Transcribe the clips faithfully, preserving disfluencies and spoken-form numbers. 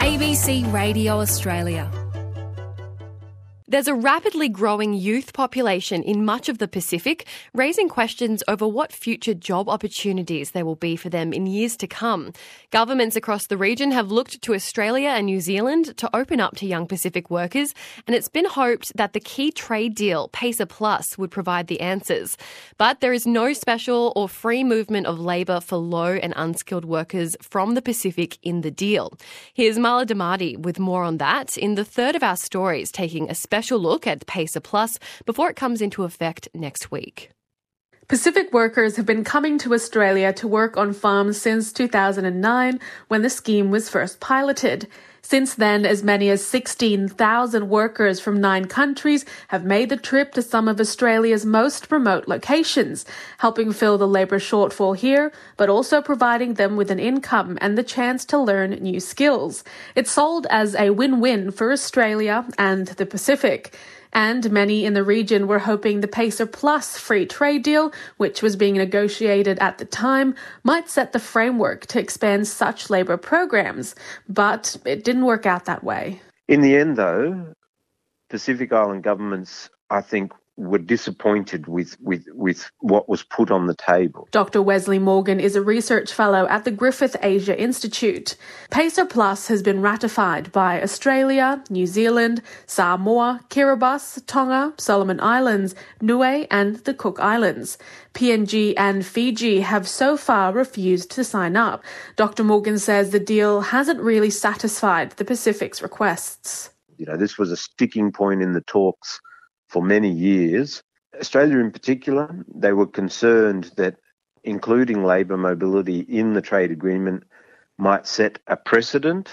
A B C Radio Australia. There's a rapidly growing youth population in much of the Pacific, raising questions over what future job opportunities there will be for them in years to come. Governments across the region have looked to Australia and New Zealand to open up to young Pacific workers, and it's been hoped that the key trade deal, PACER Plus, would provide the answers. But there is no special or free movement of labour for low and unskilled workers from the Pacific in the deal. Here's Mala Damati with more on that in the third of our stories, taking a special Special look at PACER Plus before it comes into effect next week. Pacific workers have been coming to Australia to work on farms since two thousand nine, when the scheme was first piloted. Since then, as many as sixteen thousand workers from nine countries have made the trip to some of Australia's most remote locations, helping fill the labour shortfall here, but also providing them with an income and the chance to learn new skills. It's sold as a win-win for Australia and the Pacific. And many in the region were hoping the PACER Plus free trade deal, which was being negotiated at the time, might set the framework to expand such labour programs. But it didn't work out that way. In the end, though, Pacific Island governments, I think, were disappointed with, with, with what was put on the table. Doctor Wesley Morgan is a research fellow at the Griffith Asia Institute. PACER Plus has been ratified by Australia, New Zealand, Samoa, Kiribati, Tonga, Solomon Islands, Niue and the Cook Islands. P N G and Fiji have so far refused to sign up. Doctor Morgan says the deal hasn't really satisfied the Pacific's requests. You know, this was a sticking point in the talks for many years. Australia in particular, they were concerned that including labour mobility in the trade agreement might set a precedent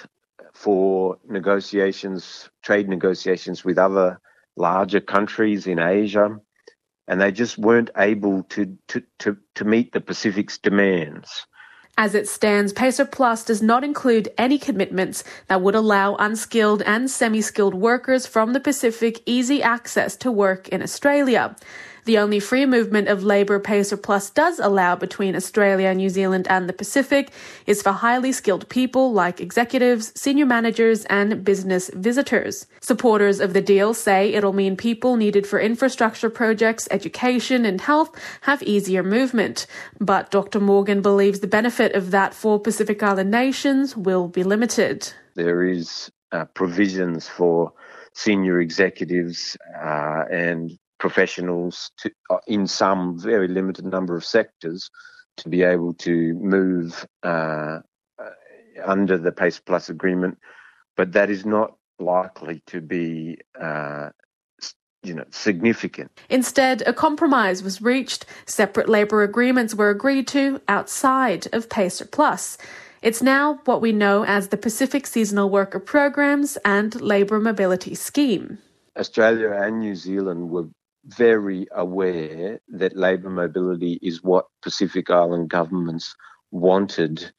for negotiations, trade negotiations with other larger countries in Asia, and they just weren't able to, to, to, to meet the Pacific's demands. As it stands, PACER Plus does not include any commitments that would allow unskilled and semi-skilled workers from the Pacific easy access to work in Australia. The only free movement of labour PACER Plus does allow between Australia, New Zealand and the Pacific is for highly skilled people like executives, senior managers and business visitors. Supporters of the deal say it'll mean people needed for infrastructure projects, education and health have easier movement. But Doctor Morgan believes the benefit of that for Pacific Island nations will be limited. There is uh, provisions for senior executives uh, and professionals to, uh, in some very limited number of sectors to be able to move uh, uh, under the PACER Plus agreement, but that is not likely to be uh, you know, significant. Instead, a compromise was reached. Separate labour agreements were agreed to outside of PACER Plus. It's now what we know as the Pacific Seasonal Worker Programs and Labour Mobility Scheme. Australia and New Zealand were very aware that labour mobility is what Pacific Island governments wanted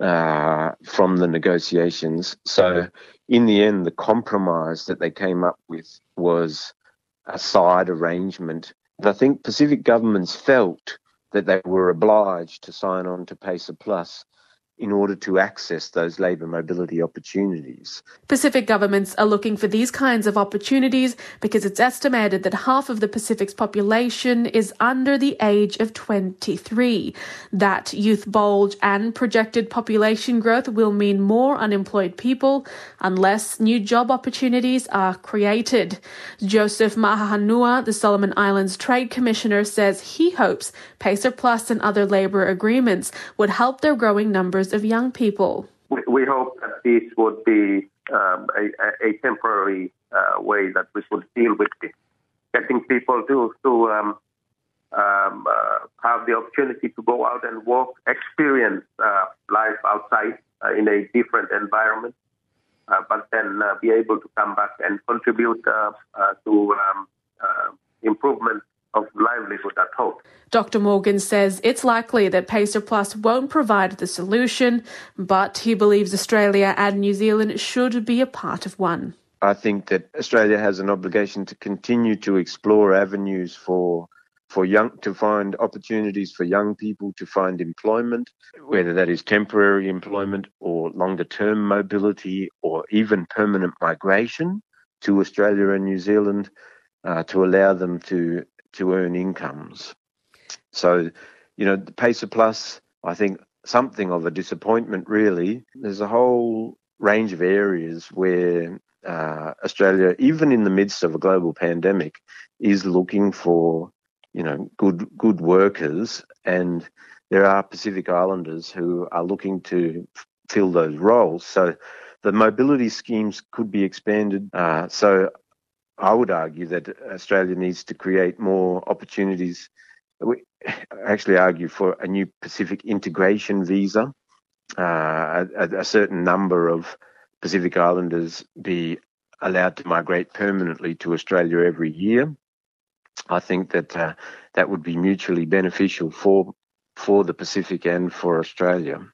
uh, from the negotiations. So in the end, the compromise that they came up with was a side arrangement. And I think Pacific governments felt that they were obliged to sign on to PACER Plus in order to access those labour mobility opportunities. Pacific governments are looking for these kinds of opportunities because it's estimated that half of the Pacific's population is under the age of twenty-three. That youth bulge and projected population growth will mean more unemployed people unless new job opportunities are created. Joseph Mahahanua, the Solomon Islands Trade Commissioner, says he hopes PACER Plus and other labour agreements would help their growing numbers of young people. We, we hope that this would be um, a, a temporary uh, way that we could deal with it, getting people to to um, um, uh, have the opportunity to go out and work, experience uh, life outside uh, in a different environment, uh, but then uh, be able to come back and contribute uh, uh, to um, uh, improvement of livelihood at home. Doctor Morgan says it's likely that PACER Plus won't provide the solution, but he believes Australia and New Zealand should be a part of one. I think that Australia has an obligation to continue to explore avenues for for young to find opportunities for young people to find employment, whether that is temporary employment or longer term mobility or even permanent migration to Australia and New Zealand, uh, to allow them to to earn incomes. So, you know, the PACER Plus, I think, something of a disappointment, really. There's a whole range of areas where uh, Australia, even in the midst of a global pandemic, is looking for, you know, good good workers, and there are Pacific Islanders who are looking to fill those roles. So the mobility schemes could be expanded. Uh, so I would argue that Australia needs to create more opportunities. We actually argue for a new Pacific integration visa, uh, a, a certain number of Pacific Islanders be allowed to migrate permanently to Australia every year. I think that uh, that would be mutually beneficial for for the Pacific and for Australia.